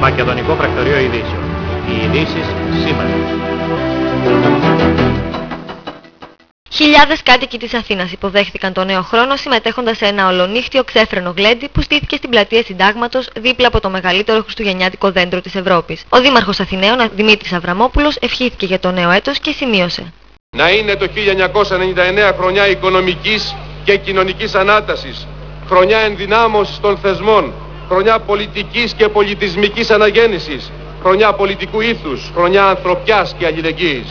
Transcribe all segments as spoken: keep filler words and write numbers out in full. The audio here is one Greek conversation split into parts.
Μακεδονικό Πρακτορείο Ειδήσεων. Οι ειδήσεις σήμερα. Χιλιάδες κάτοικοι της Αθήνας υποδέχθηκαν το νέο χρόνο συμμετέχοντας σε ένα ολονύχτιο ξέφρενο γλέντι που στήθηκε στην πλατεία Συντάγματος δίπλα από το μεγαλύτερο χριστουγεννιάτικο δέντρο της Ευρώπης. Ο Δήμαρχος Αθηναίων Δημήτρης Αβραμόπουλος ευχήθηκε για το νέο έτος και σημείωσε: Να είναι το χίλια εννιακόσια ενενήντα εννέα χρονιά οικονομικής και κοινωνικής ανάτασης, χρονιά ενδυνάμωσης των θεσμών, χρονιά πολιτικής και πολιτισμικής αναγέννησης, χρονιά πολιτικού ήθους, χρονιά ανθρωπιάς και αλληλεγγύης.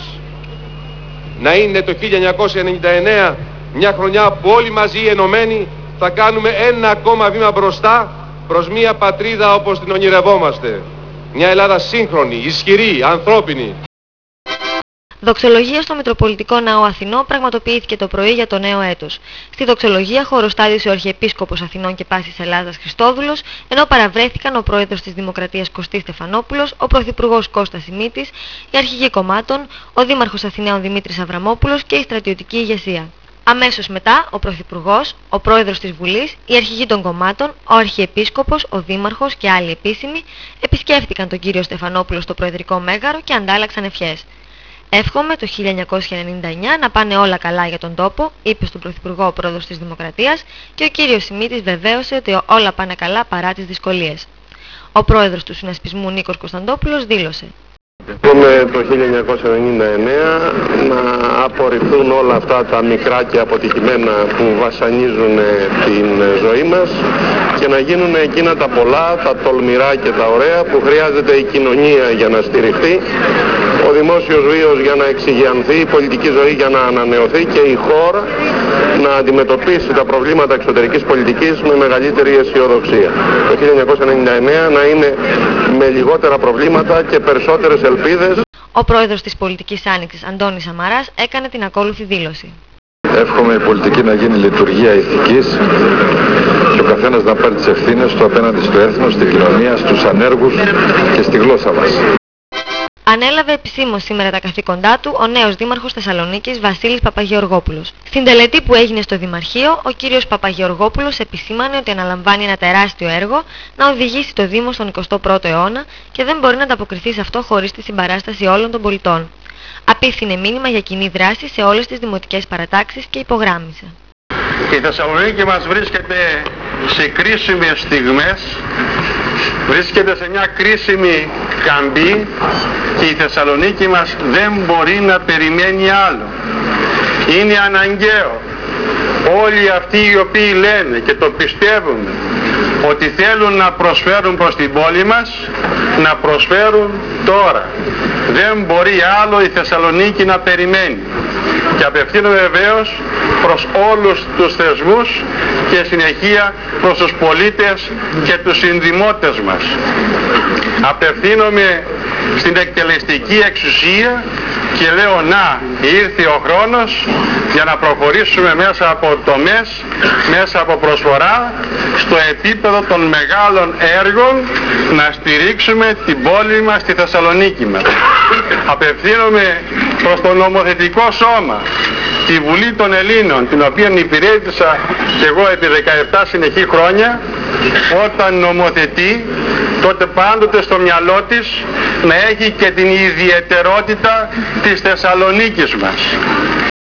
Να είναι το χίλια εννιακόσια ενενήντα εννέα μια χρονιά που όλοι μαζί ενωμένοι θα κάνουμε ένα ακόμα βήμα μπροστά προς μια πατρίδα όπως την ονειρευόμαστε. Μια Ελλάδα σύγχρονη, ισχυρή, ανθρώπινη. Δοξολογία στο Μητροπολιτικό Ναό Αθηνών πραγματοποιήθηκε το πρωί για το νέο έτος. Στη δοξολογία χωροστάτησε ο Αρχιεπίσκοπος Αθηνών και Πάσης Ελλάδας Χριστόδουλος, ενώ παραβρέθηκαν ο Πρόεδρος της Δημοκρατίας Κωστής Στεφανόπουλος, ο Πρωθυπουργός Κώστας Σιμίτης, οι αρχηγοί κομμάτων, ο Δήμαρχος Αθηναίων Δημήτρης Αβραμόπουλος και η στρατιωτική ηγεσία. Αμέσως μετά, ο Πρωθυπουργός, ο Πρόεδρος της Βουλής, οι αρχηγοί των κομμάτων, ο Αρχιεπίσκοπος, ο Δήμαρχος και άλλοι επίσημοι επισκέφτηκαν τον κύριο Στεφανόπουλο στο Προεδρικό Μέγαρο και αντάλλαξαν ευχές. Εύχομαι το χίλια εννιακόσια ενενήντα εννέα να πάνε όλα καλά για τον τόπο, είπε στον Πρωθυπουργό ο Πρόεδρος της Δημοκρατίας, και ο κύριος Σιμίτης βεβαίωσε ότι όλα πάνε καλά παρά τις δυσκολίες. Ο Πρόεδρος του Συνασπισμού Νίκος Κωνσταντόπουλος δήλωσε: Εύχομαι το χίλια εννιακόσια ενενήντα εννέα να απορριφθούν όλα αυτά τα μικρά και αποτυχημένα που βασανίζουν την ζωή μας και να γίνουν εκείνα τα πολλά, τα τολμηρά και τα ωραία που χρειάζεται η κοινωνία για να στηριχθεί, ο δημόσιος βίος για να εξηγιανθεί, η πολιτική ζωή για να ανανεωθεί και η χώρα να αντιμετωπίσει τα προβλήματα εξωτερικής πολιτικής με μεγαλύτερη αισιοδοξία. Το χίλια εννιακόσια ενενήντα εννέα να είναι με λιγότερα προβλήματα και περισσότερες ελπίδες. Ο Πρόεδρος της Πολιτικής Άνοιξης Αντώνης Σαμαράς έκανε την ακόλουθη δήλωση: Εύχομαι η πολιτική να γίνει λειτουργία ηθικής και ο καθένας να πάρει τις ευθύνες του απέναντι στο έθνος, στην κοινωνία, στους ανέργους και στη γλώσσα μας. Ανέλαβε επισήμως σήμερα τα καθήκοντά του ο νέος Δήμαρχος Θεσσαλονίκης Βασίλης Παπαγεωργόπουλος. Στην τελετή που έγινε στο Δημαρχείο, ο κύριος Παπαγεωργόπουλος επισήμανε ότι αναλαμβάνει ένα τεράστιο έργο να οδηγήσει το Δήμο στον εικοστό πρώτο αιώνα και δεν μπορεί να ανταποκριθεί σε αυτό χωρίς τη συμπαράσταση όλων των πολιτών. Απίθυνε μήνυμα για κοινή δράση σε όλες τις δημοτικές παρατάξεις και υπογράμμισε: Η Θεσσαλονίκη μας βρίσκεται σε κρίσιμες στιγμές, βρίσκεται σε μια κρίσιμη καμπή και η Θεσσαλονίκη μας δεν μπορεί να περιμένει άλλο. Είναι αναγκαίο όλοι αυτοί οι οποίοι λένε και το πιστεύουν ότι θέλουν να προσφέρουν προς την πόλη μας, να προσφέρουν τώρα. Δεν μπορεί άλλο η Θεσσαλονίκη να περιμένει. Και απευθύνομαι βεβαίως προς όλους τους θεσμούς και συνεχεία προς τους πολίτες και τους συνδημότες μας. Απευθύνομαι στην εκτελεστική εξουσία και λέω να ήρθε ο χρόνος για να προχωρήσουμε μέσα από τομές, μέσα από προσφορά στο επίπεδο των μεγάλων έργων να στηρίξουμε την πόλη μας, τη Θεσσαλονίκη μας. Απευθύνομαι προς το νομοθετικό σώμα, τη Βουλή των Ελλήνων, την οποία υπηρέτησα και εγώ επί δεκαεπτά συνεχή χρόνια, όταν νομοθετεί τότε πάντοτε στο μυαλό της να έχει και την ιδιαιτερότητα της Θεσσαλονίκης μας.